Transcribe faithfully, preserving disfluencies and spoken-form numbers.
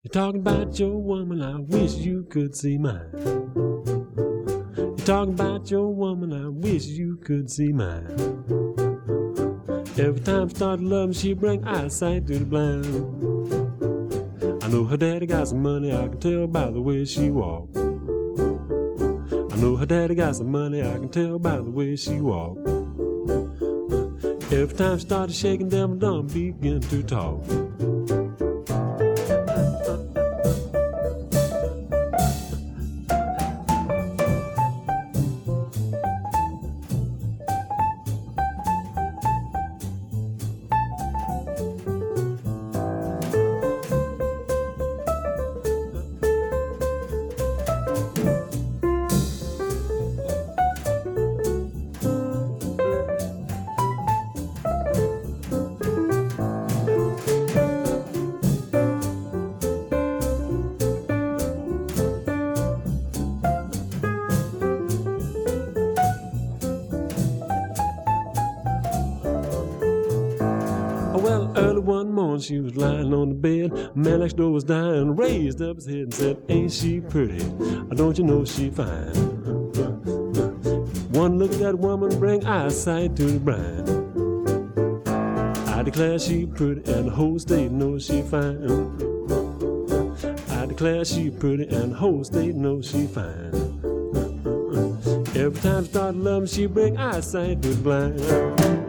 You're talking about your woman, I wish you could see mine. You're talking about your woman, I wish you could see mine. Every time she started loving, she bring eyesight to the blind. I know her daddy got some money, I can tell by the way she walk. I know her daddy got some money, I can tell by the way she walk. Every time she started shaking, them dumb begin to talk. Well, early one morning she was lying on the bed. A man next door was dying, raised up his head and said, "Ain't she pretty? Don't you know she fine?" One look at that woman bring eyesight to the bride. I declare she pretty and the whole state knows she fine. I declare she pretty and the whole state knows she fine. Every time she started loving, she bring eyesight to the blind.